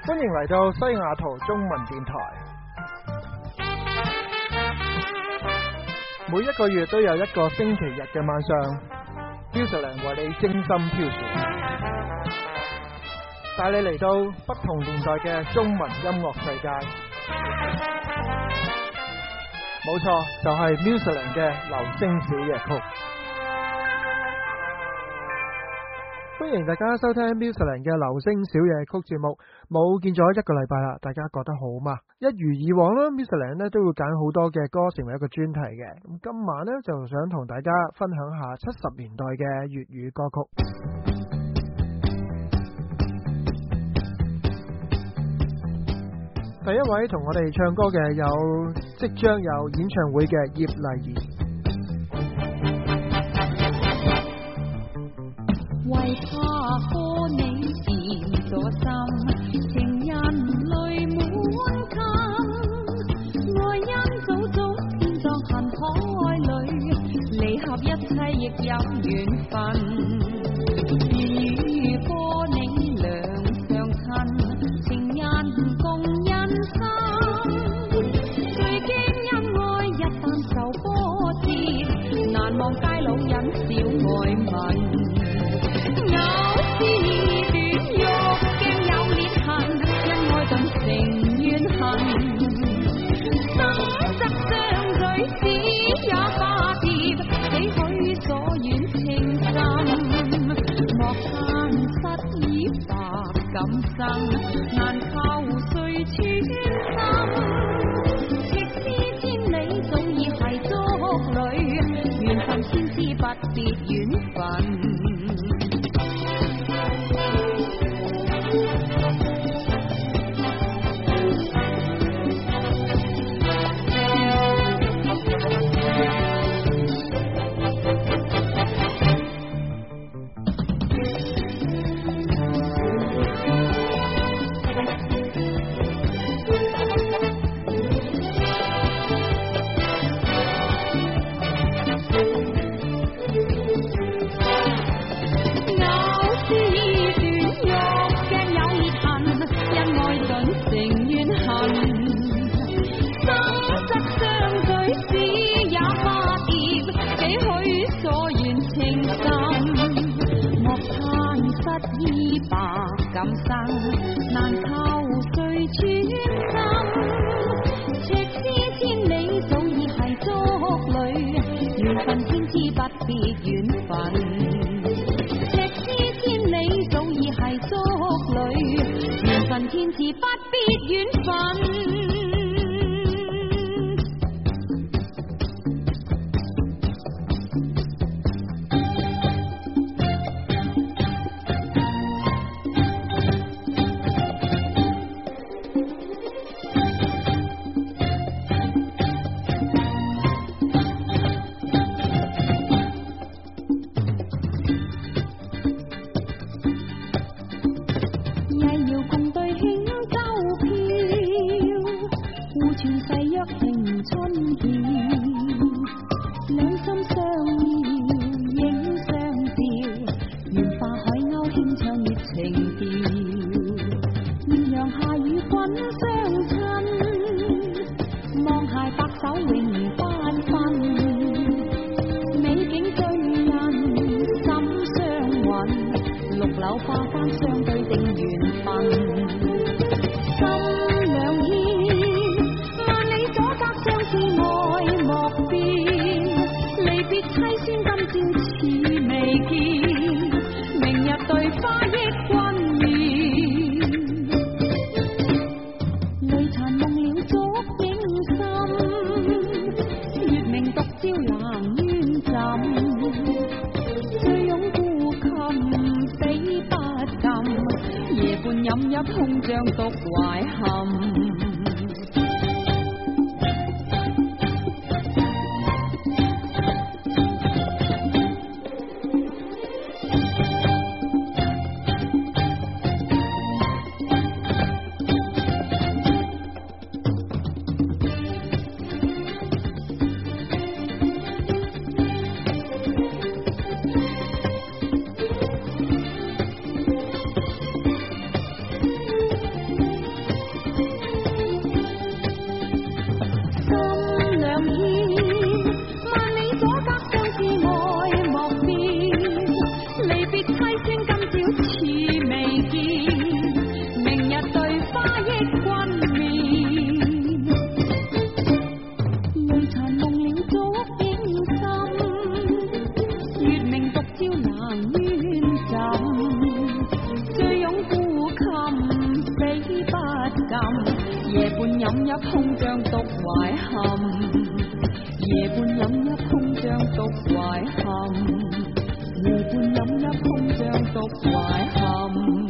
歡迎嚟到西雅圖中文電台。每一個月都有一個星期日嘅晚上，Musicland為你精心挑選，帶你嚟到不同年代嘅中文音樂世界。冇錯，就係 Musicland 嘅流星小夜曲。歡迎大家收聽 Musicland 嘅流星小夜曲節目，冇見咗一個禮拜啦，大家覺得好嘛？一如以往啦 ，Musicland 咧都會揀好多嘅歌成為一個專題嘅。咁今晚呢，就想同大家分享下70年代嘅粵語歌曲。第一位同我哋唱歌嘅有即將有演唱會嘅葉麗儀。 為怕可你變咗心，情人淚滿襟，愛因早早天作恨海裏，離合一切亦有緣分。如果你倆相親，情人共人生，最驚因愛一旦受波折，難忘街老人小愛問。難求誰穿心，即使千里早已係竹裏，緣分千絲不別緣分。難求誰穿心，即使千里早已係竹裏，緣分千絲不別緣分。即使千里早已係竹裏，緣分千絲不別緣分。 一空像獨懷憾，夜半諗一空像獨懷憾，夜半諗一空像獨懷憾。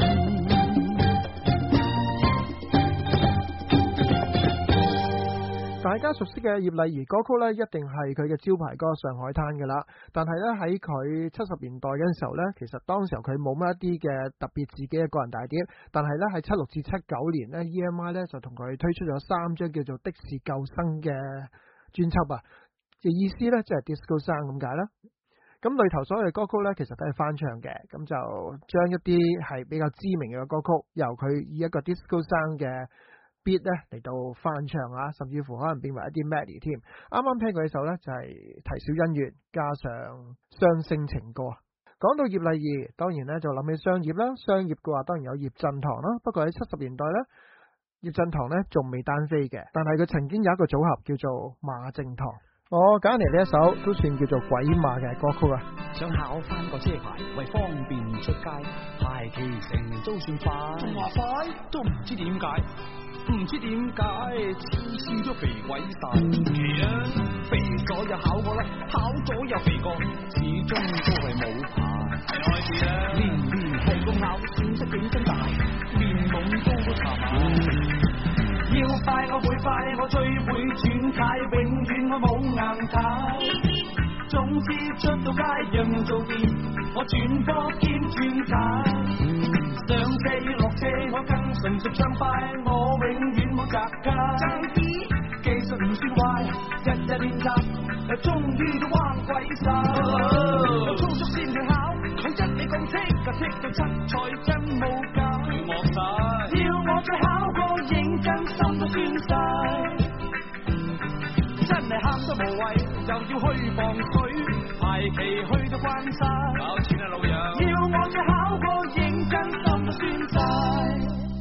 大家熟悉嘅葉麗儀歌曲呢，一定係佢嘅招牌歌《上海灘》㗎啦。但係呢，喺佢70年代嘅時候呢，其實當時候佢冇乜一啲嘅特別自己嘅個人大碟。但係呢，喺76至79年呢 EMI 呢就同佢推出咗3張叫做的士救生嘅專輯啊。嘅意思呢，即係 Disco Song 咁解啦。咁裏頭所有嘅歌曲呢，其實都係翻唱嘅。咁就將一啲係比較知名嘅歌曲，由佢以一個 Disco Song 嘅beat 咧嚟到翻唱啊，甚至乎可能變為一啲 melody 添。啱啱聽過一首呢，就係啼笑姻緣加上雙星情歌。講到葉麗儀，當然呢就諗起商業啦。商業嘅話當然有葉振棠啦。不過喺70年代呢，葉振棠呢仲未單飛嘅，但係佢曾經有一個組合叫做馬正棠。我揀嚟呢一首都算叫做鬼馬嘅歌曲啊。 想考翻個車牌，為方便出街，排期成年都算快，仲話快都唔知點解。唔知點解次次都肥鬼晒，奇啊！肥咗又考過啦，考咗又肥過，始終都係冇牌。開始啦，年年係咁咬，損失競爭大，連懵高都查埋。要快我會快，我最會轉態，永遠我冇硬態。總之出到街樣做掂，我轉波兼轉態。上車要落車，我更純熟暢快，我永遠冇雜架。爭啲技術唔算壞，日日練習，終於都彎鬼晒。有操作先去考，佢一味咁剔，就剔到七彩真冇假。惡晒，要我再考個認真心都酸晒。真係喊得無謂，又要去防水，排期去到關晒。搞錢啊老友，要我再考個認真心都酸晒。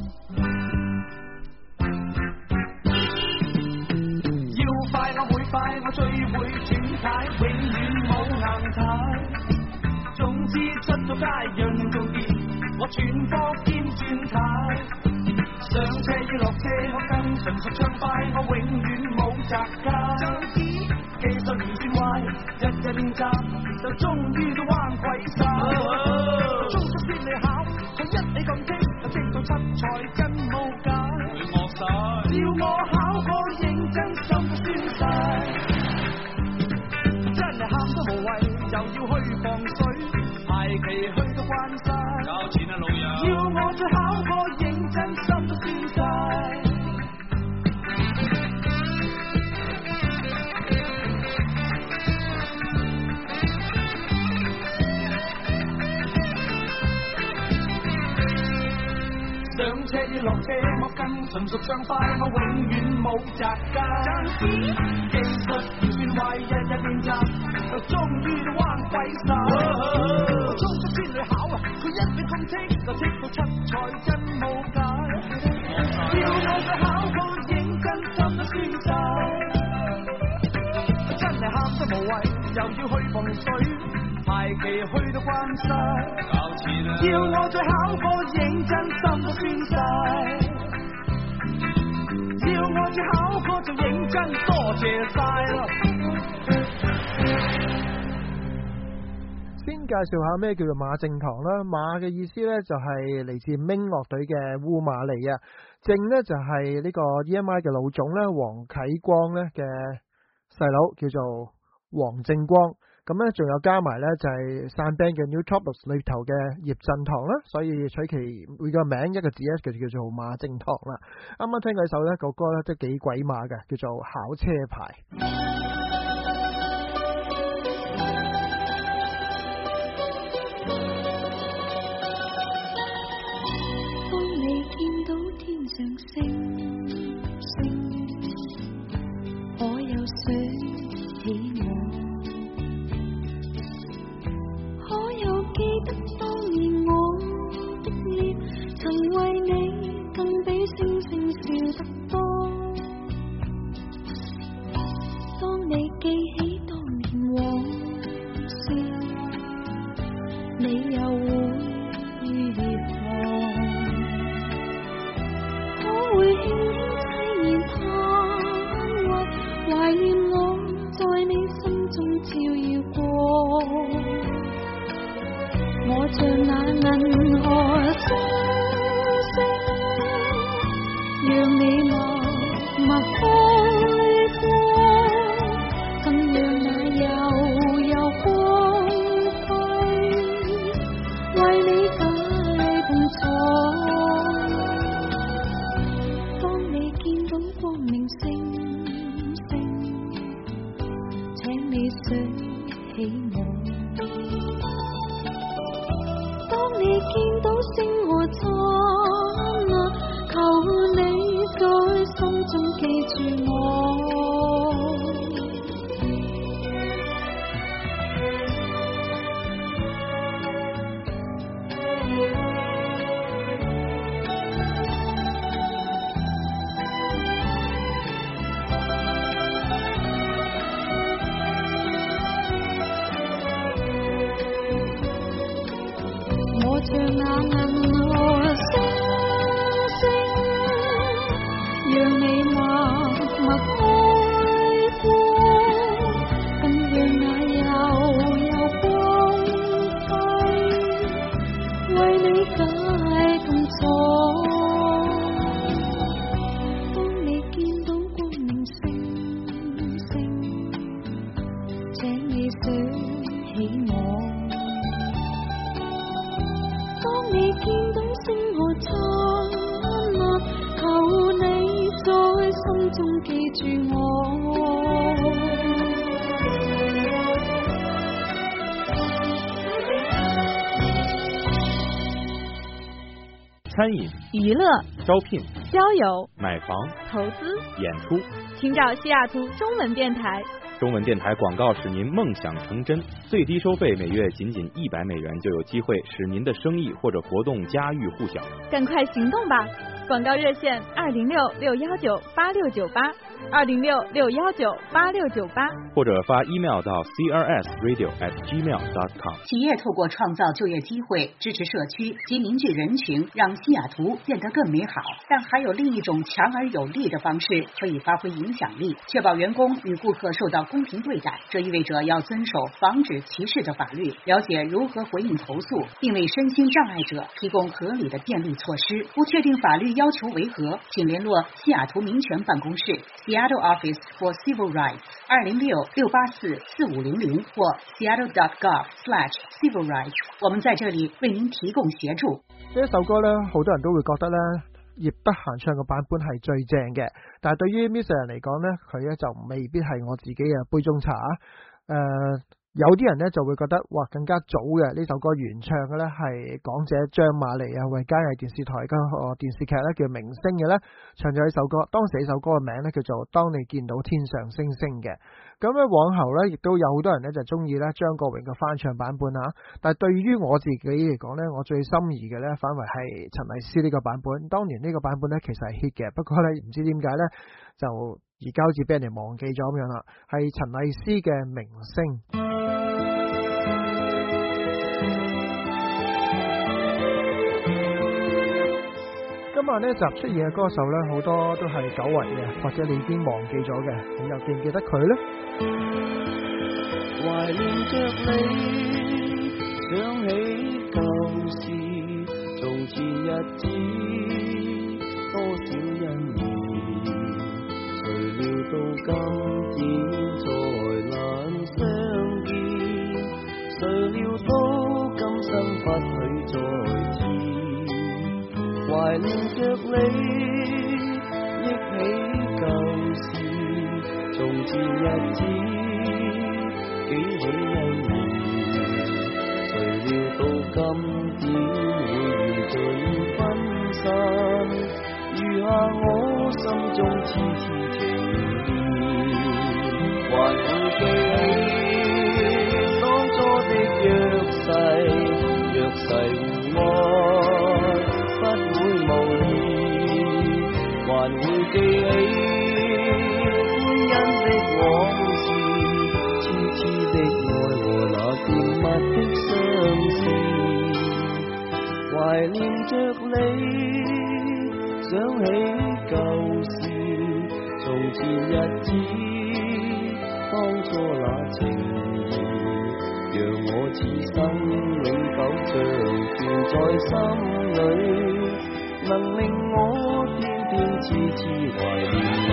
要快我會快，我最會轉態，永遠冇硬態。總之出到街樣做掂，我轉波兼轉態。上車要落車，我更純熟暢快，我永遠冇雜架。爭啲技術唔算壞，日日練習，就終於都彎鬼晒。中足先嚟考，佢一味咁剔，我剔到七彩真冇假。會惡晒，要我考個認真心都酸晒。真係喊得無謂，又要去防水，排期去到關晒。搞錢啊老友，要我再考個認真心都酸晒。上車要落車，我更純熟暢快，我永遠冇雜架。爭啲技術唔算壞，日日練習，就終於都彎鬼晒。我中足先去考啊，佢一味咁剔，就剔到七彩真冇假。要我再考個認真心都酸晒。真係喊得無謂，又要去防水，排期去到關晒。搞錢啊！要我再考個認真心都酸晒。要我再考個就認真，多謝晒啦。 先介紹下咩叫做馬正棠啦。馬嘅意思呢，就係嚟自 Ming 樂隊嘅烏馬利啊。正呢，就係呢個 EMI 嘅老總呢，黃啟光呢嘅細佬，叫做黃正光。咁咧，仲有加埋咧，就係散 band 嘅 New Troubles 裏頭嘅葉振棠啦，所以取其每個名一個字咧，就叫做馬正棠啦。啱啱聽過一首咧，個歌咧都幾鬼馬嘅，叫做考車牌。 當你見到天上星星，我又想起我。記得當年我的臉，曾為你更比星星笑得多。當你錯。當你見到光明星星，請你想起我。當你見到星河燦爛，求你在心中記住我。我像那銀河星星，讓你默默開光，更讓那悠悠光輝為你解痛楚。當你見到光明星星，請你想起我。當你見到星河燦爛，求你在心中記住我。 餐饮、 娱乐、 招聘、 交友、 买房、 投资、 演出， 请找西雅图中文电台。 中文电台广告使您梦想成真，最低收费每月仅$100就有机会使您的生意或者活动家喻户晓。 赶快行动吧！广告热线206-619-8698，206-619-8698， 或者发 email 到 crsradio@gmail.com。 企业透过创造就业机会，支持社区及凝聚人群，让西雅图变得更美好。但还有另一种强而有力的方式可以发挥影响力，确保员工与顾客受到公平对待。这意味着要遵守防止歧视的法律，了解如何回应投诉，并为身心障碍者提供合理的便利措施。不确定法律要求为何，请联络西雅图民权办公室 Seattle Office for Civil Rights 206-684-4500或 seattle.gov/civil rights。我們在這裡為您提供協助。 呢一首歌呢，好多人都會覺得呢，葉德嫻唱嘅版本係最正嘅，但係對於 Miss 人嚟講呢，佢呢就未必係我自己嘅杯中茶。有啲人呢就會覺得，哇，更加早嘅呢首歌原唱嘅呢係港姐張瑪莉啊，為佳藝電視台嘅電視劇呢叫明星嘅呢唱咗呢首歌。當時呢首歌嘅名呢叫做當你見到天上星星嘅。咁呢往後呢亦都有好多人呢就中意呢張國榮嘅翻唱版本啊，但係對於我自己嚟講呢，我最心儀嘅呢反為係陳麗斯呢個版本。當年呢個版本呢其實係 hit 嘅，不過呢唔知點解呢就而家好似俾人哋忘記咗咁樣啦，係陳麗斯嘅明星。今晚呢集出現嘅歌手呢，好多都係久違嘅，或者你已經忘記咗嘅，你又記唔記得佢呢？ 懷念着你，想起舊時，從前日子多少恩義，誰料到今天再難相見，誰料到今生不許再見。懷念着你，憶起舊時，從前日子幾許恩義，誰料到今天會緣盡分散，餘下我心中痴痴情意，還會記起當初的約誓，若誓互愛不會無意，還會記起歡欣的往事，痴痴的愛和那甜蜜的相思。懷念着你，想起舊時，從前日子，當初那情誼，讓我此生永久長存在心裏，能令我天天痴痴懷念你。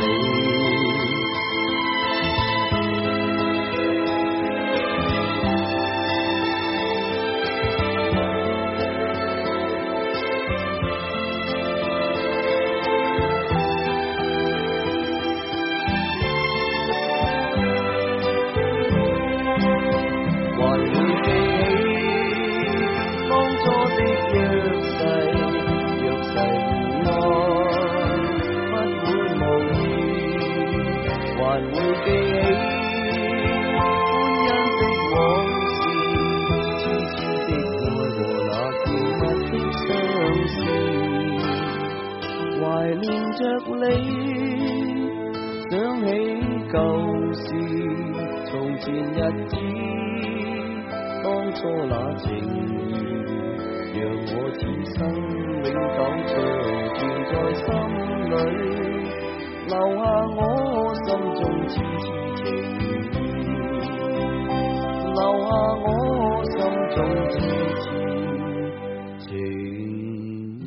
會記起歡欣的往事，痴痴的愛和那甜蜜的相思，懷念着你，想起舊事，從前日子，當初那情誼，讓我此生永久長存在心裏，留下我心中痴痴情意，留下我心中痴痴情意。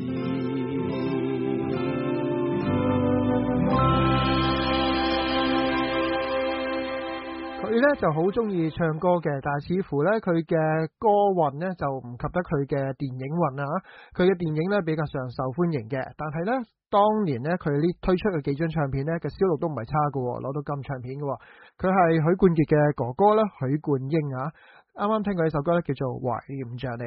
佢呢就好中意唱歌嘅，但係似乎呢，佢嘅歌運呢就唔及得佢嘅電影運啊！佢嘅電影呢比較上受歡迎嘅，但係呢，當年呢，佢呢推出嘅幾張唱片呢嘅銷路都唔係差嘅，攞到金唱片嘅。佢係許冠傑嘅哥哥啦，許冠英啊！啱啱聽過呢首歌呢，叫做《懷念着你》。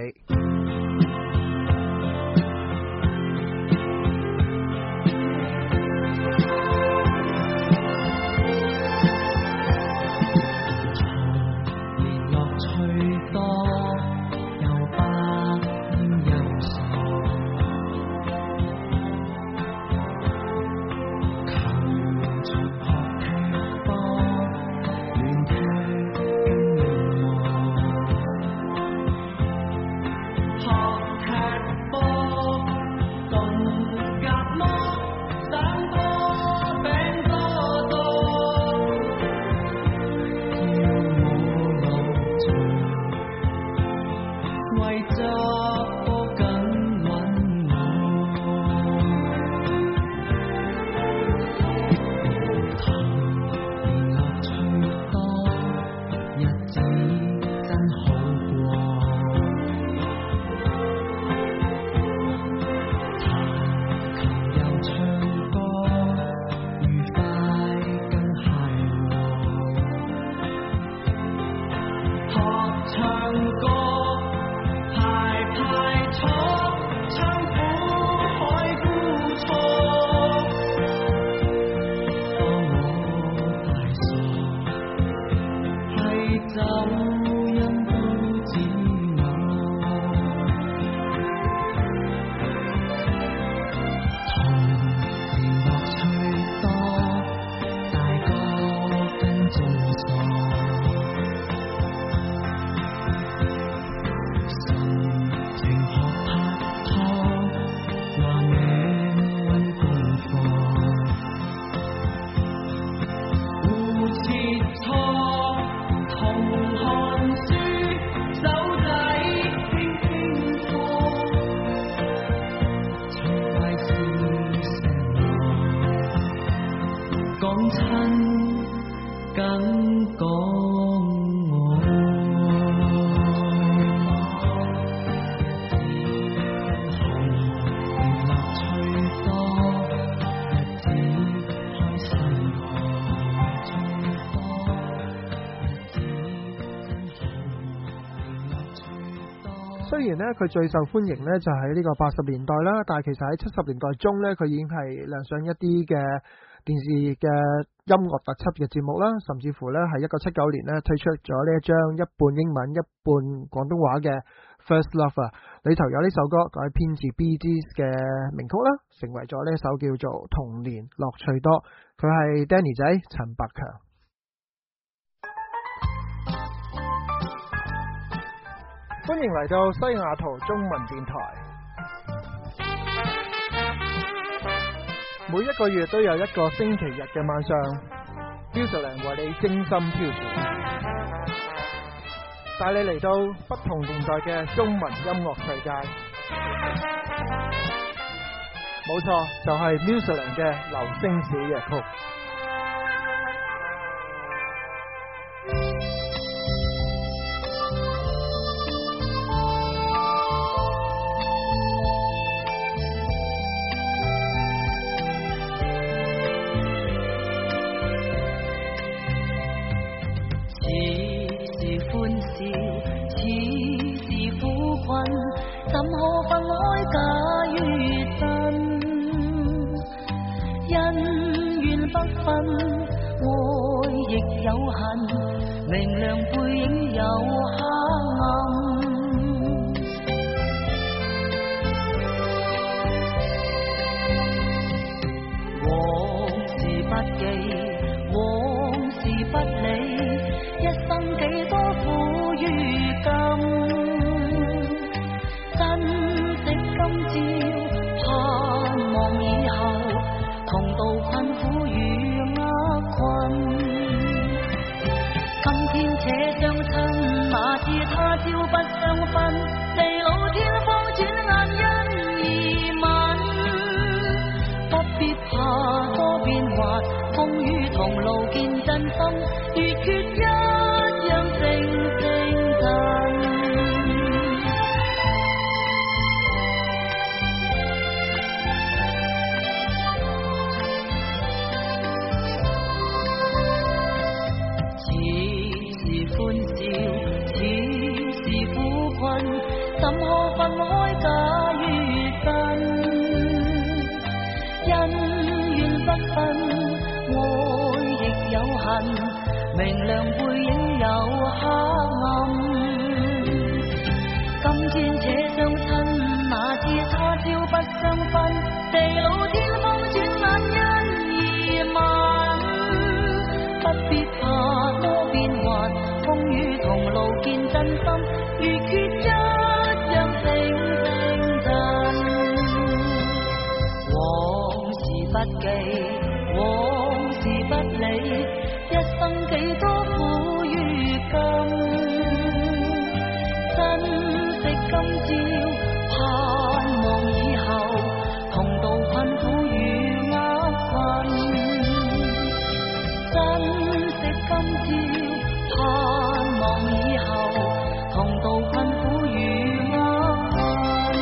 雖然咧佢最受歡迎咧就喺呢個80年代啦，但係其實喺70年代中咧，佢已經係亮相一啲嘅電視嘅音樂特輯嘅節目啦，甚至乎咧係1979年咧推出咗呢一張一半英文一半廣東話嘅 First Love 啊，裏頭有呢首歌改編自 Bee Gees 嘅名曲啦，成為咗呢一首叫做童年樂趣多，佢係 Danny 仔陳百強。歡迎嚟到西雅圖中文電台，每一個月都有一個星期日嘅晚上，標準良為你精心挑選，帶你嚟到不同年代嘅中文音樂世界。冇錯，就係 Musicland 嘅流星小夜曲。 怎可分開假與真？恩怨不分，和亦有恨，明亮背影有黑暗。往事不記，往事不理，一生幾多苦與甘。珍惜今朝，盼望以後，同渡困苦與厄困。今天且相親，哪知他朝不相分，地老天荒轉眼因而泯。不必怕多變幻，風雨同路見真心，月缺一樣靜靜陣。歡笑，似是苦困，怎可分開假與真？恩怨不分，愛亦有恨，明亮背影有黑暗。今天且相親，哪知他朝不相分，地老天荒轉眼因而泯。不必怕多變幻，風雨同路見真心，月缺一樣靜靜陣。往事不記，往事不理，一生幾多苦與甘。珍惜今朝，盼望以後，同渡困苦與厄困。珍惜今朝，盼望以後，同渡困苦與厄困。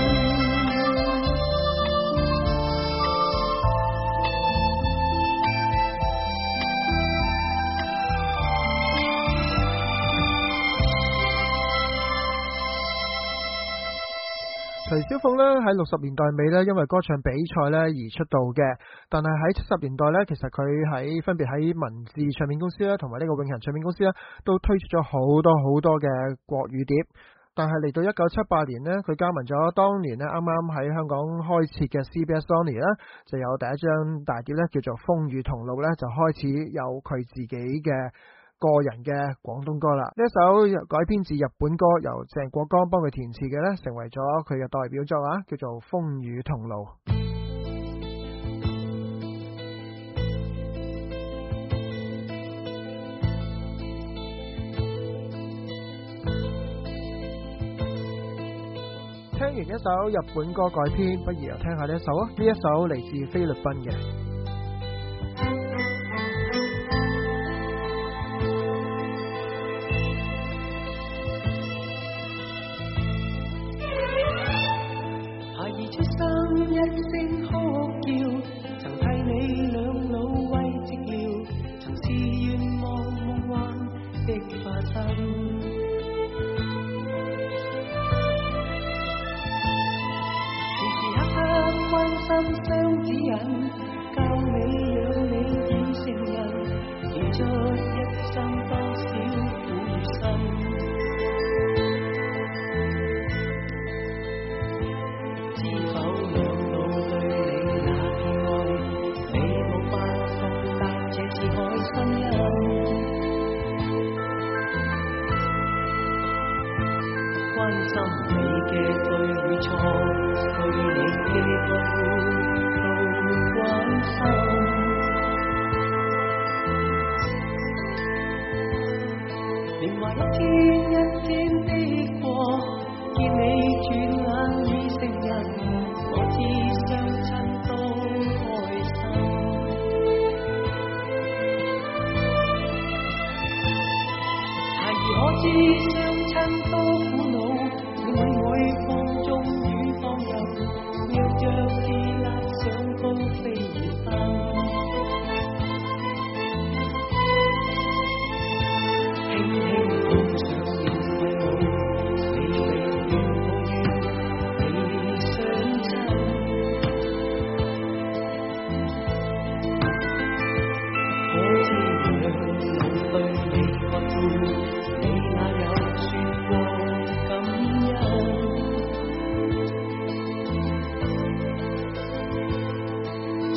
徐小鳳咧喺60年代尾咧，因為歌唱比賽咧而出道嘅，但係喺70年代咧，其實佢分別喺文字唱片公司啦，同埋呢個永恆唱片公司啦，都推出咗好多嘅國語碟。但係嚟到1978年呢，佢加盟咗當年咧啱啱喺香港開設嘅 CBS Sony 啦，就有第一張大碟咧叫做《風雨同路》咧，就開始有佢自己嘅個人嘅廣東歌啦。呢一首改編自日本歌，由鄭國江幫佢填詞嘅呢，成為咗佢嘅代表作啊，叫做《風雨同路》。聽完一首日本歌改編，不如又聽下呢一首啊！呢一首嚟自菲律賓嘅。 一聲哭叫，曾替你兩老慰寂寥，曾是願望夢幻的化身。時時刻刻關心相指引，教你養你變成人，付出一生多少苦與辛。關心你嘅對與錯，對你嘅愛護都關心。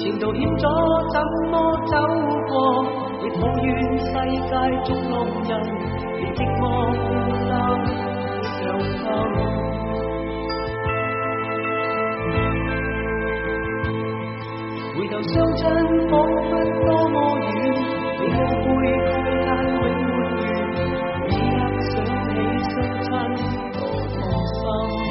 前途險阻怎麼走過？亦抱怨世界逐路人，連寂寞孤單上心。回頭相親彷彿多麼遠，你一杯開間永沒完，此刻想起相親多痛心。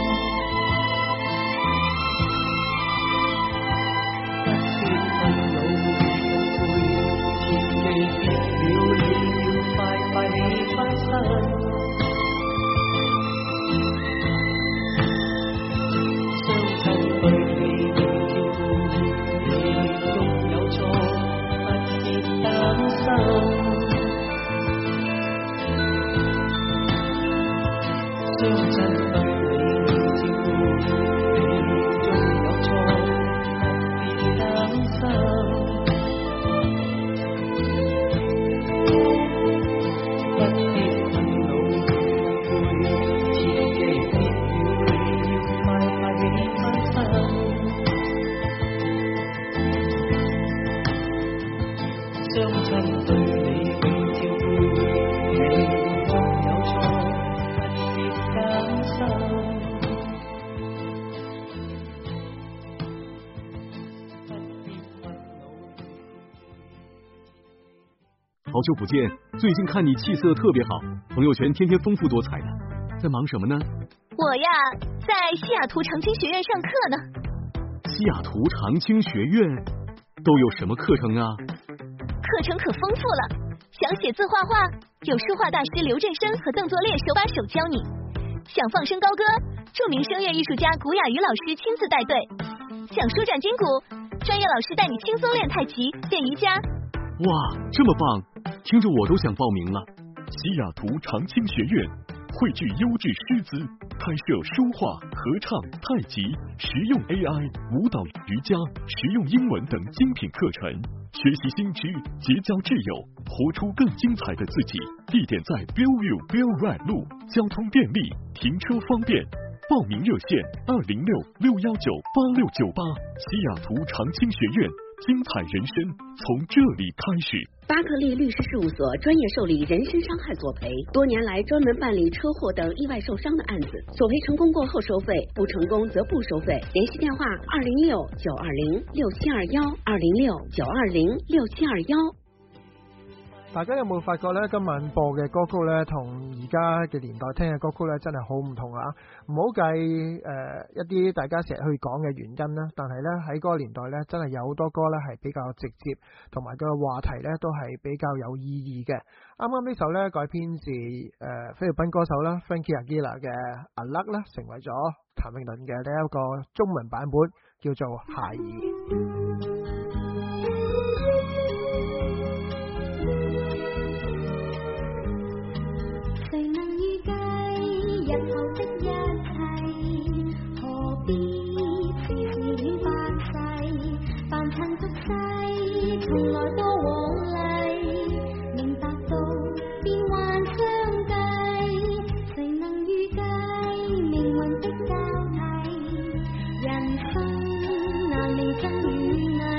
好久不见，最近看你气色特别好，朋友圈天天丰富多彩的，在忙什么呢？ 我呀，在西雅图长青学院上课呢。 西雅图长青学院都有什么课程啊？ 课程可丰富了，想写字画画，有书画大师刘振生和邓作烈手把手教你；想放声高歌，著名声乐艺术家古雅瑜老师亲自带队；想舒展筋骨，专业老师带你轻松练太极、练瑜伽。 哇，这么棒，听着我都想报名了。 西雅图长青学院汇聚优质师资，开设书画、合唱、太极、实用 AI、舞蹈、瑜伽、实用英文等精品课程，学习新知，结交挚友，活出更精彩的自己。地点在 Bellevue Bell Right 路，交通便利，停车方便。报名热线206-619-8698。西雅图长青学院，精彩人生从这里开始。 巴克利律师事务所专业受理人身伤害索赔，多年来专门办理车祸等意外受伤的案子，索赔成功过后收费，不成功则不收费。联系电话206-920-6721，206-920-6721。 大家有冇發覺呢？今晚播嘅歌曲呢，同而家嘅年代聽嘅歌曲呢，真係好唔同啊！唔好計一啲大家成日去講嘅原因啦，但係呢，喺嗰個年代呢，真係有好多歌呢係比較直接，同埋個話題呢都係比較有意義嘅。啱啱呢首呢，改編自菲律賓歌手啦 Frankie Aguilera 嘅 A Luck 啦，成為咗譚詠麟嘅呢一個中文版本，叫做孩兒。 日後的一切，何必痴戀百世，凡塵俗世，從來多往例，明白到變幻相繼，誰能預計命運的交替，人生難離真與偽。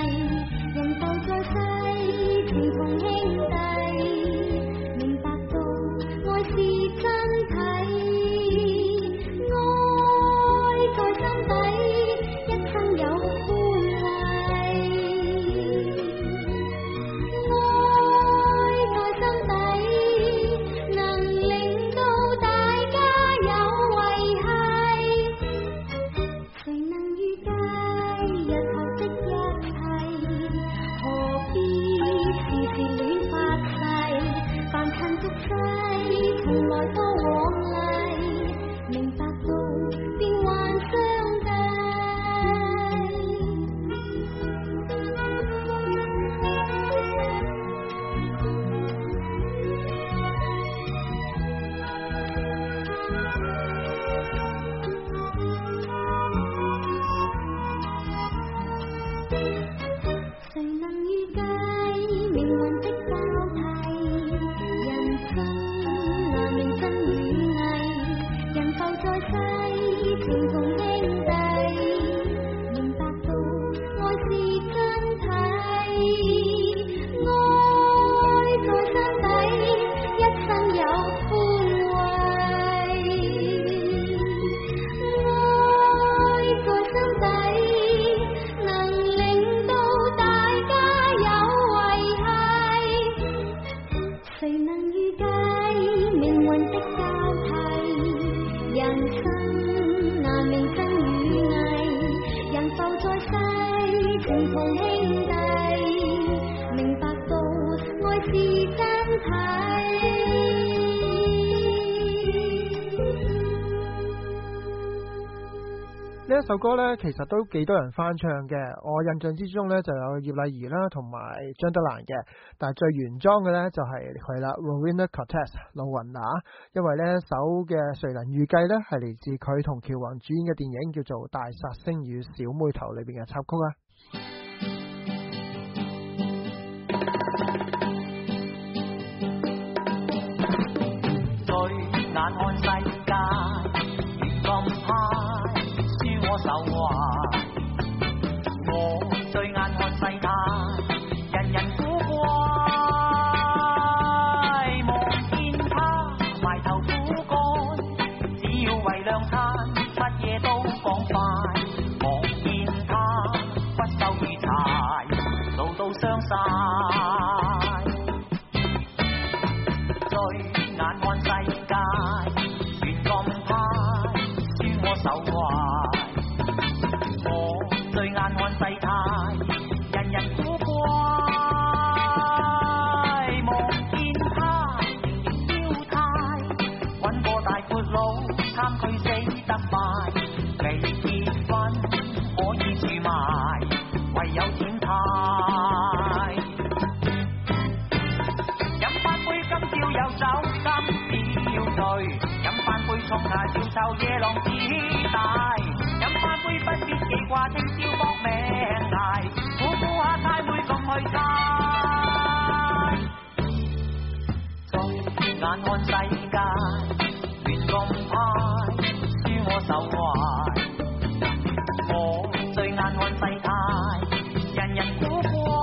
呢一首歌呢，其實都幾多人翻唱嘅。我印象之中呢，就有葉麗儀啦，同埋張德蘭嘅。但係最原裝嘅呢，就係佢啦 ，Rowena Cortez 露雲娜。因為呢首嘅《誰能預計》呢，係嚟自佢同喬宏主演嘅電影叫做《大煞星與小妹頭》裏邊嘅插曲啊。 對眼看世界，亂咁派。我手環，我對眼看世態，人人古怪，望見他埋頭苦幹，只要為兩餐，乜嘢都講快，望見他不羞於柴，勞到傷晒，對眼看世界，亂咁派，輸我手環。對眼看世態，人人古怪，望見他仍然嬌態，揾個大闊佬貪佢死得快，未結婚可以住埋，唯有錢太。飲翻杯今朝有酒今朝醉，飲翻杯沖下照臭夜浪子大。飲翻杯不必記掛聽朝搏命捱，估估下太妹咁去猜，對眼看世界，亂咁派，輸我手懷，我對眼看世態，人人古怪，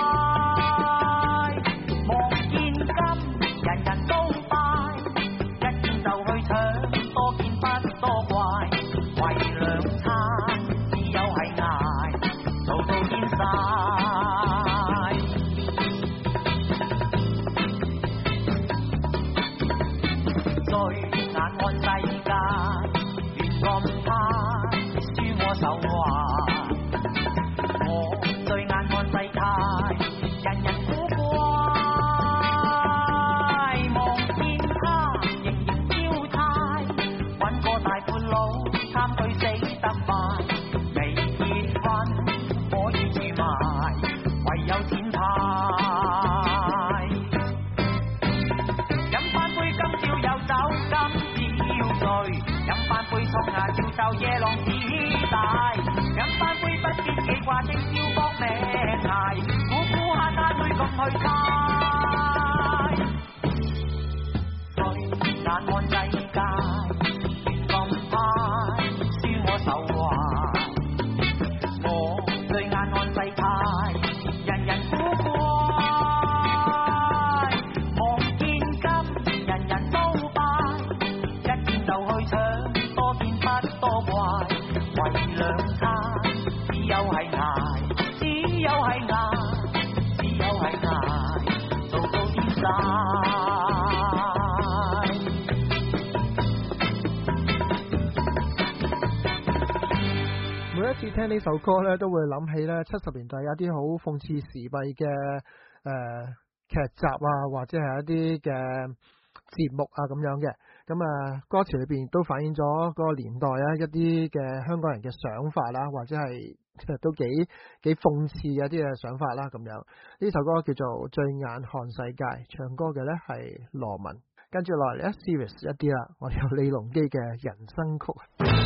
望見金人人都拜，一見就去搶，多見不多怪。為兩餐，只有係捱，做到癲晒。對眼看世界，亂咁派，輸我手環。我對眼看世態，人人古怪，望見他仍然嬌態，揾個大闊佬。貪佢死得快，未結婚可以住埋，唯有錢派。飲翻杯今朝有酒今朝醉，飲翻杯沖下照臭夜浪子大。飲翻杯不必記掛聽朝搏命捱，估估下他妹咁去猜，對眼看世界，亂咁派。手環，我對眼看世態，人人古怪，望見金人人都拜，一見就去搶，多見不多怪，為兩餐，只有係捱，只有係捱，只有係捱，做到癲晒。 每一次聽呢首歌咧，都會諗起咧70年代有啲好諷刺時弊嘅劇集啊，或者係一啲嘅節目啊咁樣嘅。咁歌詞裏邊都反映咗嗰個年代啊一啲嘅香港人嘅想法啦，或者係都幾諷刺一啲嘅想法啦咁樣。呢首歌叫做《醉眼看世界》，唱歌嘅咧係羅文。跟住落嚟咧 serious 一啲啦，我哋有李龍基嘅人生曲。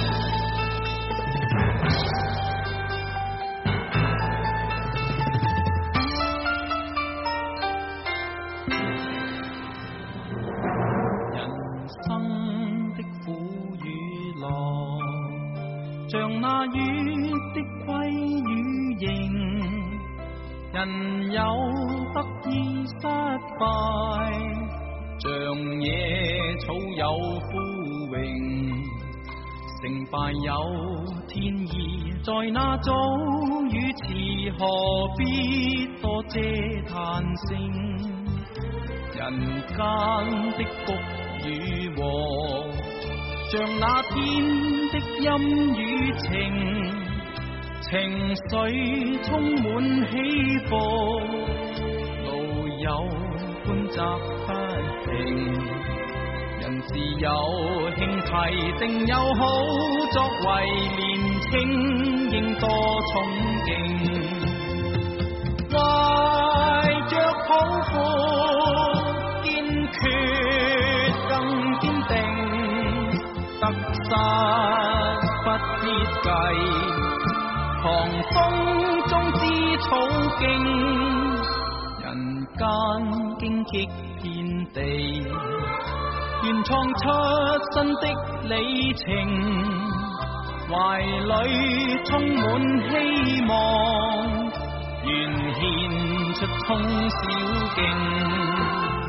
像那月的歸與盈，人有得意失敗，像野草有枯榮，成敗有天意，在那早與遲，何必多嗟嘆聲？人間的福與禍，像那天的陰與晴，情緒充滿起伏，路有寬擇不平。人自有興提，定有好作為，年青應多憧憬。懷着抱負，堅決更堅定，得失不必計，狂風中知草徑，人間荊棘遍地，願創出新的里程，懷裏充滿希望，願獻出衝小徑。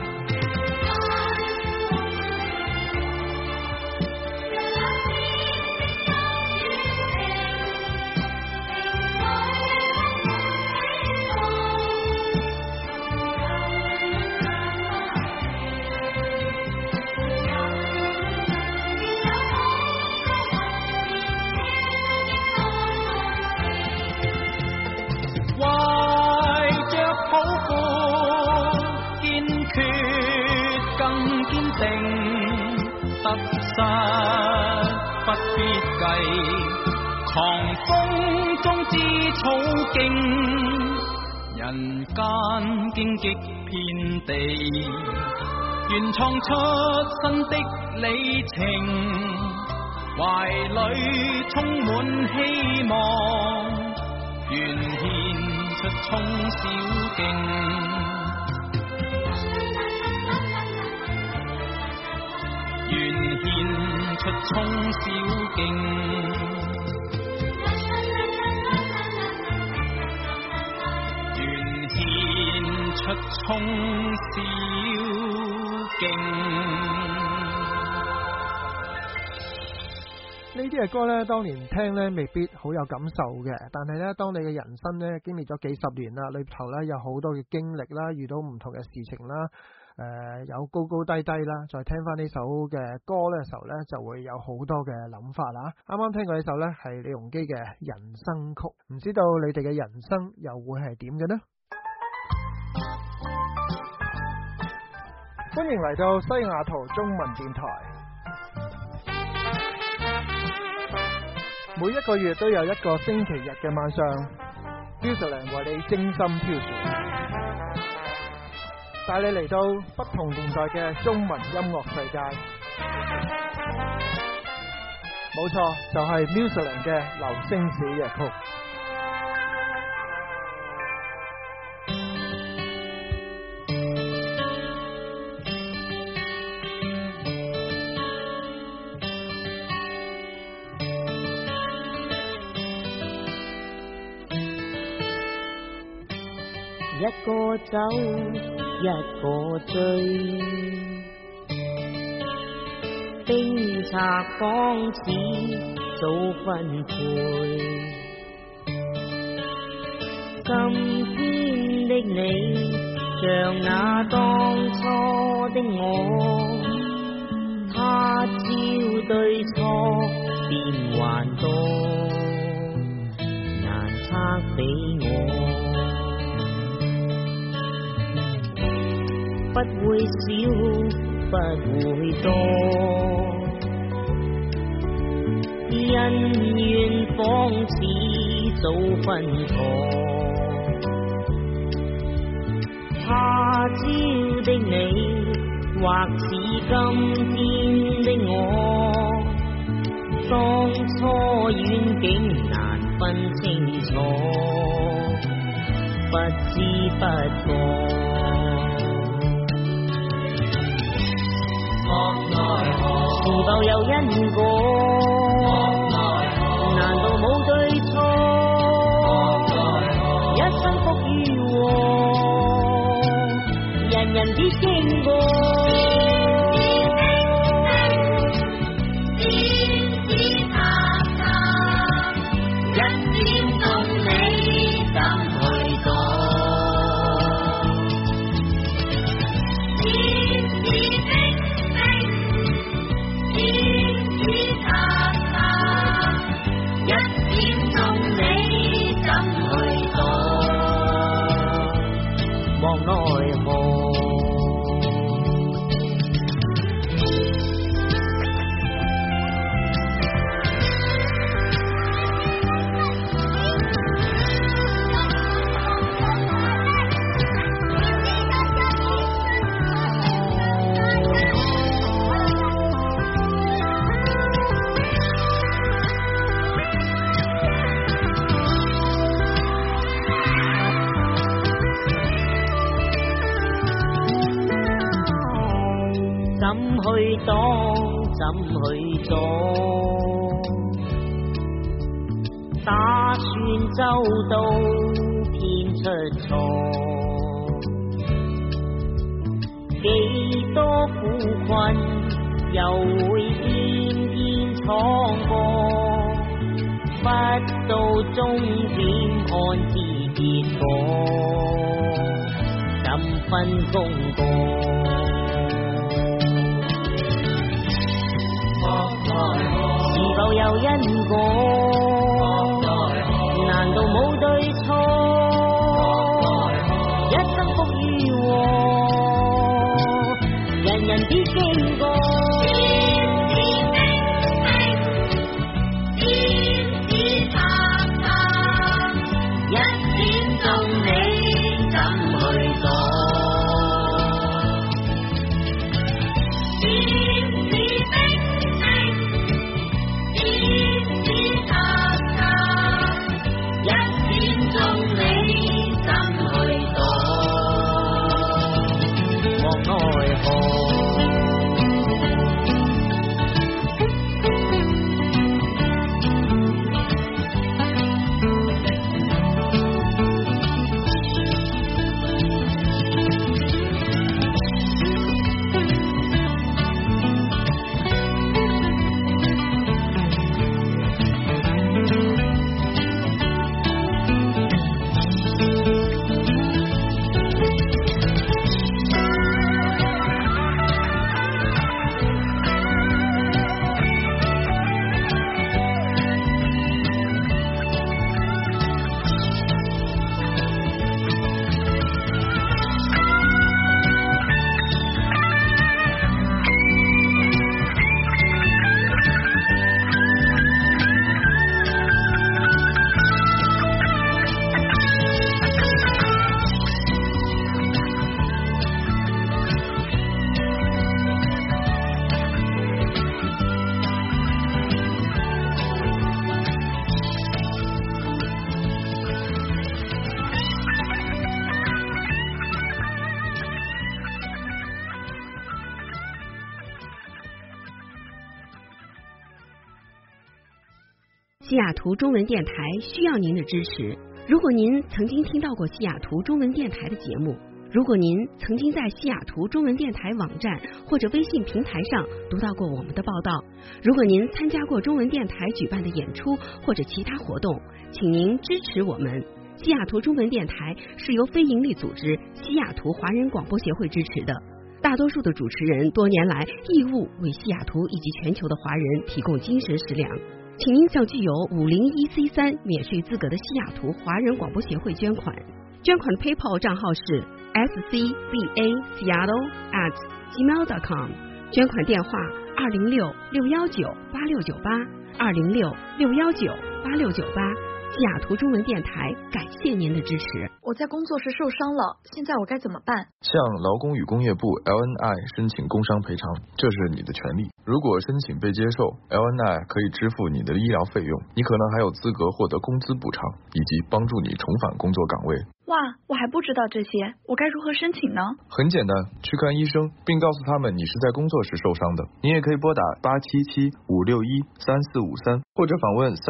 得失不必計，狂風中知草徑，人間荊棘遍地，願創出新的里程，懷裏充滿希望，願獻出衝小徑。願獻出衝小徑，願獻出衝小徑。 呢啲嘅歌呢，當年聽呢未必好有感受嘅，但係呢，當你嘅人生呢經歷咗幾十年啦，裏頭呢有好多嘅經歷啦，遇到唔同嘅事情啦。有高高低低啦，再聽翻呢首嘅歌嘅時候呢，就會有好多嘅諗法啦。啱啱聽過呢首呢，係李榮基嘅人生曲，唔知道你哋嘅人生又會係點嘅呢？歡迎嚟到西雅圖中文電台，每一個月都有一個星期日嘅晚上，Musicland為你精心挑選，帶你嚟到不同年代嘅中文音樂世界。冇錯，就係 Musicland 嘅流星小夜曲。 一個走，一個追，冰拆方似早分配。今天的你，像那當初的我，他朝對錯變幻多，難測比我。不會少，不會多，恩怨仿似早分錯。他朝的你，或似今天的我，當初遠景難分清楚，不知不覺。是否有因果？難道冇對錯？一生福與禍，人人必經過。 去擋，怎去阻？打算周到，偏出錯。幾多苦困，又會偏偏闖過。不到終點，看似結果，怎分功過？是否有因果？難道冇對錯？一生福於禍，人人必經過。 西雅图中文电台需要您的支持。如果您曾经听到过西雅图中文电台的节目，如果您曾经在西雅图中文电台网站或者微信平台上读到过我们的报道，如果您参加过中文电台举办的演出或者其他活动，请您支持我们。西雅图中文电台是由非营利组织西雅图华人广播协会支持的，大多数的主持人多年来义务为西雅图以及全球的华人提供精神食粮。请您向具有501C3免税资格的西雅图华人广播协会捐款。捐款的 PayPal 账号是 scbaseattle@gmail.com， 捐款电话206-619-8698 206-619-8698。西雅图中文电台感谢您的支持。 我在工作时受伤了，现在我该怎么办？ 向劳工与工业部 LNI 申请工伤赔偿，这是你的权利。如果申请被接受， LNI 可以支付你的医疗费用，你可能还有资格获得工资补偿，以及帮助你重返工作岗位。 哇，我还不知道这些，我该如何申请呢？ 很简单，去看医生，并告诉他们你是在工作时受伤的。你也可以拨打877-561-3453，或者访问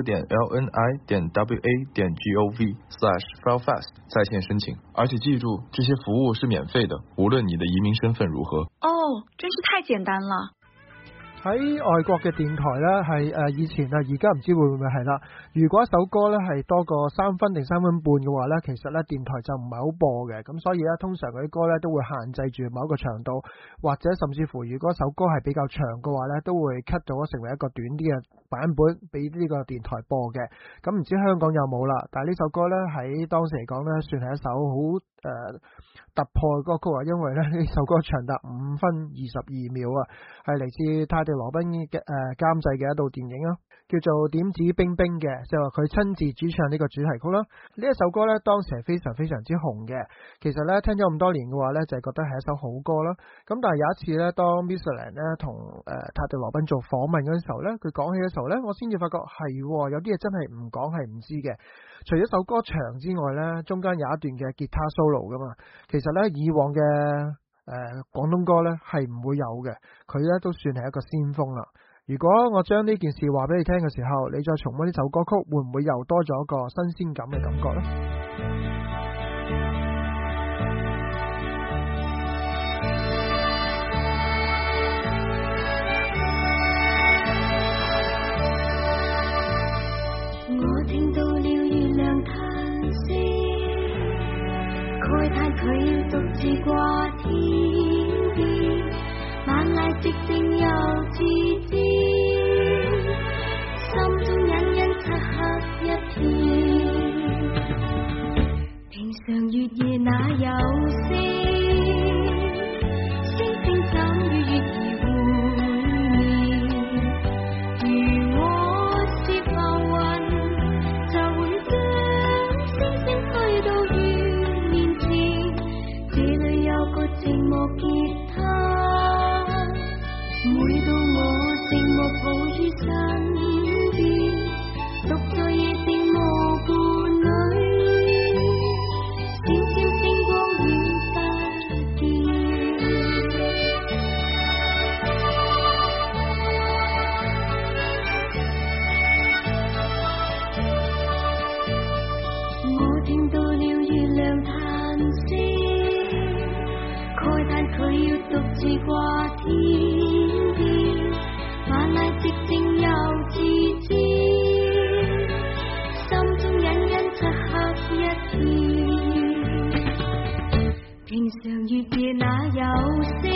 www.lni.wa.gov/filefast 在线申请。而且记住，这些服务是免费的，無論你的移民身份如何。 哦，真是太簡單了。 喺外國嘅電台呢，係以前而家唔知會唔會係啦。如果一首歌呢係多過3分定3分半嘅話呢，其實呢電台就唔係好播嘅。咁所以呢，通常嗰啲歌呢都會限制住某一個長度，或者甚至乎如果首歌係比較長嘅話呢，都會 cut 咗成為一個短啲嘅版本俾呢個電台播嘅。咁唔知香港有冇啦？但係呢首歌呢，喺當時嚟講呢，算係一首好突破嘅歌曲啊，因為呢首歌長達5分22秒啊，係嚟自泰迪羅賓嘅監製嘅一部電影啊，叫做點指兵兵嘅，就話佢親自主唱呢個主題曲啦。呢一首歌呢，當時係非常非常之紅嘅。其實呢，聽咗咁多年嘅話呢，就係覺得係一首好歌啦。咁但係有一次呢，當 Michelin 呢同泰迪羅賓做訪問嗰陣時候呢，佢講起嘅時候呢，我先至發覺係有啲嘢真係唔講係唔知嘅。除咗首歌長之外呢，中間有一段嘅吉他 solo 噶嘛。其實呢，以往嘅廣東歌呢係唔會有嘅，佢呢都算係一個先鋒啦。如果我將呢件事話俾你聽嘅時候，你再重溫呢首歌曲，會唔會又多咗一個新鮮感嘅感覺呢？ 我聽到了月亮嘆息，慨嘆佢要獨自掛天邊，晚霭寂靜又自知，心中隱隱漆黑一片。平常月夜哪有星，星星怎與月兒會面？如我是浮雲，就會將星星推到月面前。這裏有個寂寞吉他，每到我寂寞抱於身邊，獨在夜靜無伴侶，閃閃星光遠不見。我聽到了月亮嘆息，慨嘆佢要獨自掛天邊，晚霭寂靜又自知，心中隱隱漆黑一片。平常月夜哪有星，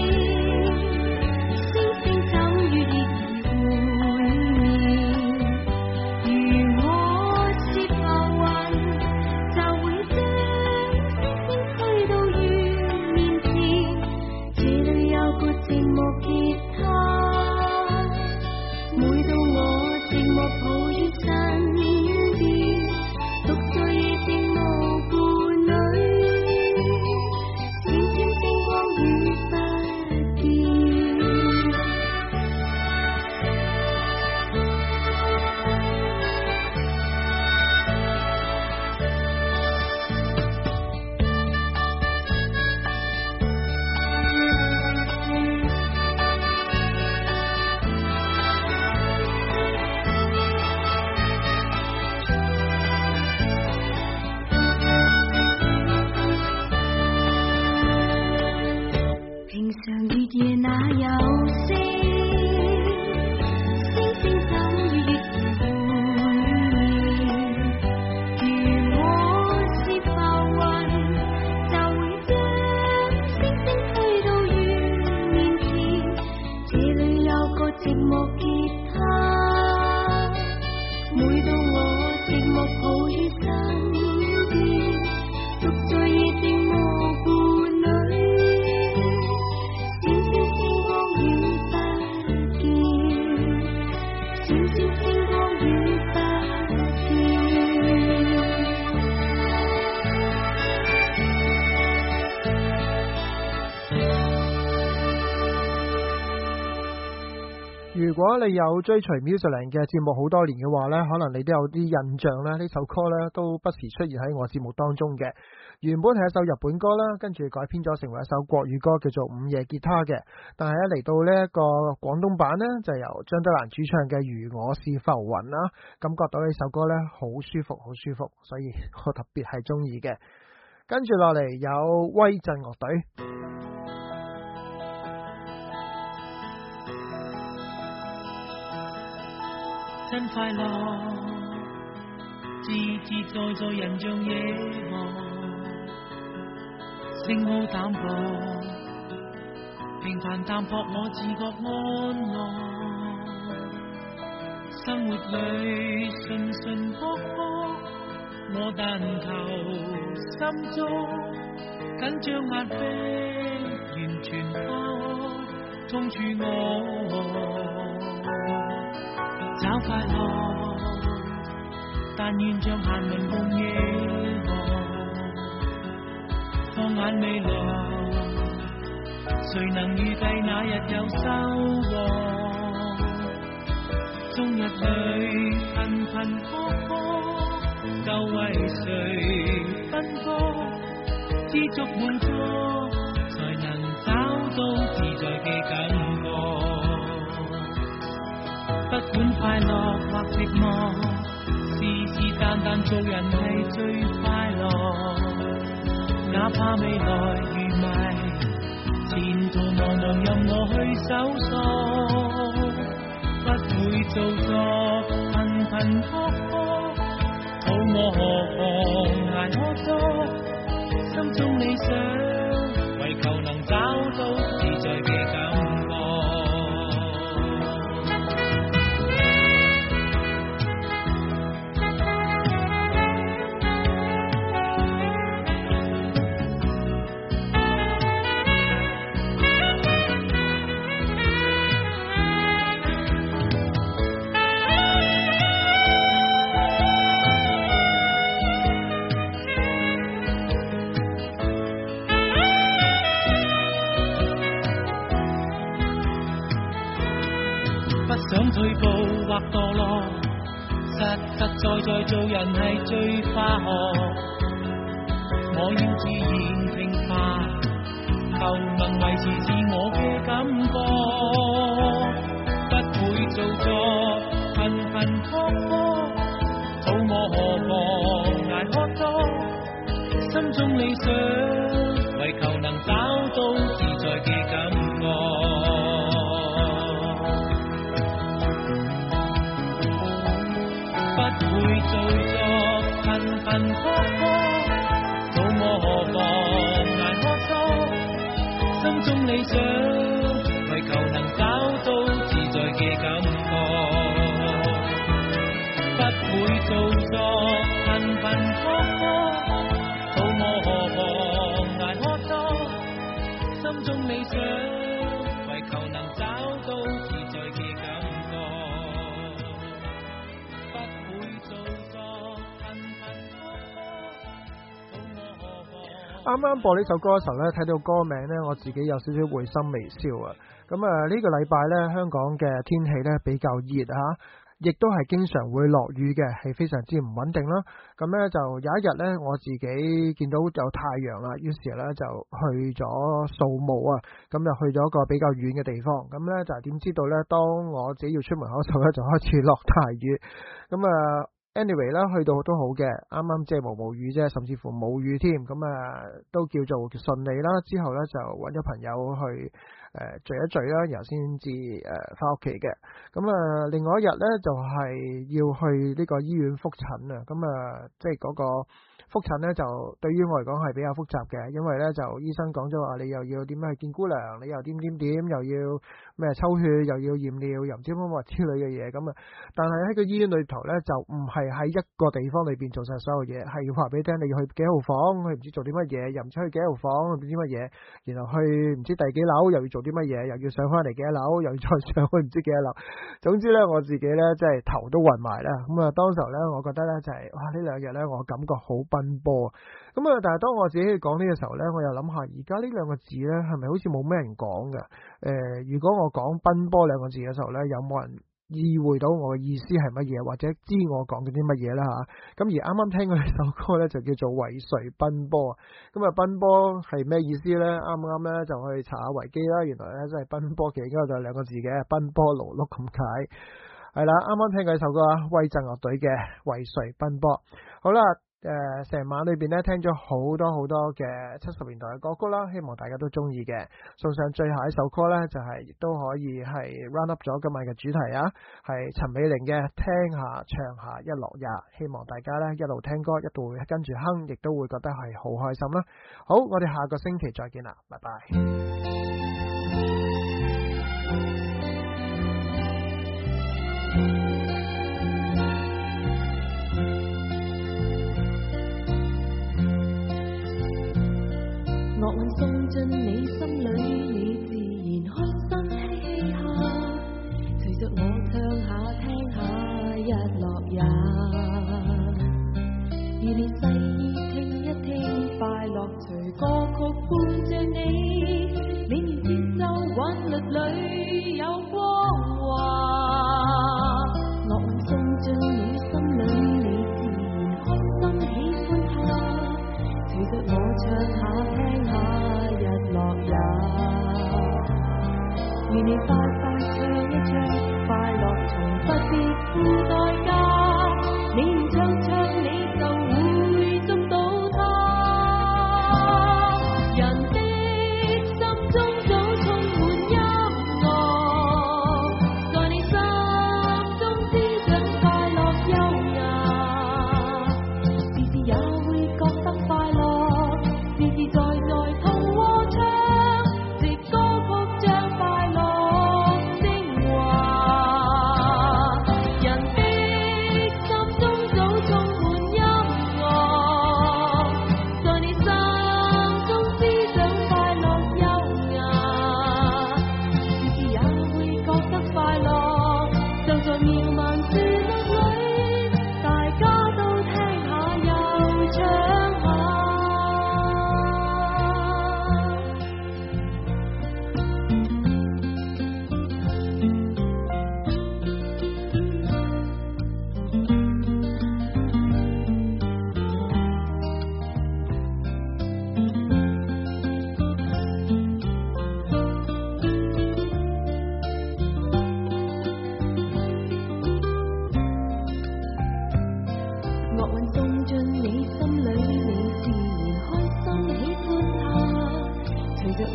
星星怎與月兒會面？如我是浮雲，就會將星星推到月面前。這裏有個寂寞吉他，每到我寂寞抱於身邊，獨在夜靜無伴侶，閃閃星光與不見。平常月夜哪有星，星星怎與月兒會面？如我是浮雲，就會將星星推到月面前。這裏有個寂寞吉他，每到我寂寞抱於身邊，獨在夜靜無伴侶，閃閃星光遠不見，閃閃星光遠不見。 如果你有追隨 Musicland 嘅節目好多年嘅話呢，可能你都有啲印象啦。呢首歌呢都不時出現喺我節目當中嘅。原本係一首日本歌啦，跟住改編咗成為一首國語歌，叫做《午夜吉他》嘅。但係嚟到呢一個廣東版呢，就由張德蘭主唱嘅《如我是浮雲》啦，感覺到呢首歌呢好舒服，好舒服，所以我特別係中意嘅。跟住落嚟有威震樂隊。 真快樂，自自在在人像野鶴，聲好淡薄，平凡淡薄我自覺安樂。生活裏順順卜卜，我但求心中緊張壓迫完全不中處我。找快樂，但願像閒雲共野鶴，放眼未來，誰能預計那日有收穫？終日裏頻頻撲撲，夠為誰奔波？知足滿足，才能管快樂或寂寞，是是但但做人係最快樂。哪怕未來如迷，前途茫茫任我去搜索，不會做作頻頻撲撲，肚餓何妨捱餓多，心中理想為求能找到自在嘅感覺。想退步或墮落，實實在在做人係最化學。我要自然平凡，求能維持自我嘅感覺，不會做作頻頻撲撲，肚餓何妨捱渴多，心中理想為求能找到自在嘅感覺。會做作頻頻撲撲，肚餓何妨捱渴多，心中理想為求能找到自在嘅感覺，不會做作頻頻撲撲，肚餓何妨捱渴多，心中理想為求能找到自在嘅感覺。 啱啱播呢首歌嘅時候呢，睇到歌名呢，我自己有少少會心微笑啊！咁啊，呢個禮拜呢，香港嘅天氣呢比較熱啊，亦都係經常會落雨嘅，係非常之唔穩定啦。咁呢，就有一日呢，我自己見到有太陽啦，於是呢就去咗掃墓啊，咁就去咗一個比較遠嘅地方。咁呢，就點知道呢，當我自己要出門口嘅時候呢，就開始落大雨。咁啊，anyway 啦，去到都好嘅，啱啱即係毛雨啫，甚至乎冇雨添，咁啊都叫做順利啦。之後咧就揾咗朋友去聚一聚啦，然後先至翻屋企嘅。咁啊，另外一日咧就係要去呢個醫院復診啊。咁啊，即係嗰個復診咧就對於我嚟講係比較複雜嘅，因為咧就醫生講咗話你又要點樣去見姑娘，你又點，又要咩抽血，又要驗尿，又唔知乜乜之類嘅嘢咁啊。但係喺個醫院裏頭咧就唔係喺一個地方裏邊做晒所有嘢，係要話俾你聽，你要去幾號房，去唔知做啲乜嘢，又唔知去幾號房，唔知乜嘢，然後去唔知第幾樓，又要做啲乜嘢，又要上翻嚟幾多樓，又要再上去唔知幾多樓。總之咧，我自己咧即係頭都暈埋啦。咁啊，當時候咧，我覺得咧就係哇呢兩日咧，我感覺好奔波。咁啊，但係當我自己去講呢個時候咧，我又諗下，而家呢兩個字咧係咪好似冇咩人講㗎？如果我講奔波兩個字嘅時候咧，有冇人意會到我嘅意思係乜嘢，或者知我講緊啲乜嘢啦吓？咁而啱啱聽過呢首歌咧，就叫做為誰奔波。咁啊，奔波係咩意思咧？啱啱咧就去查下維基啦，原來咧真係奔波嘅，應該就係兩個字嘅，奔波勞碌咁解。係啦，啱啱聽過呢首歌啊，威震樂隊嘅為誰奔波。好啦。成晚裏邊咧聽咗好多嘅70年代嘅歌曲啦，希望大家都中意嘅。送上最後一首歌咧，就係亦都可以係 round up 咗今晚嘅主題啊，係陳美玲嘅聽下唱下一樂也。希望大家咧一路聽歌，一路會跟住哼，亦都會覺得係好開心啦。好，我哋下個星期再見啦，拜拜。 樂運送進你心裏，你自然開心嬉戲下，隨着我唱下聽下一樂也。願你細意聽一聽，快樂隨歌曲伴着你，你面節奏韻律裏有光華。樂運送進你心裏，你自然開心喜歡下，隨着我唱下聽下日落也，願你快快唱一唱，快樂從不變。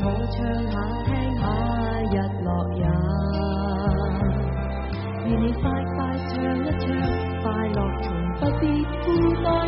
可唱下聽下日落也。願你快快唱一唱，快樂從不必孤單。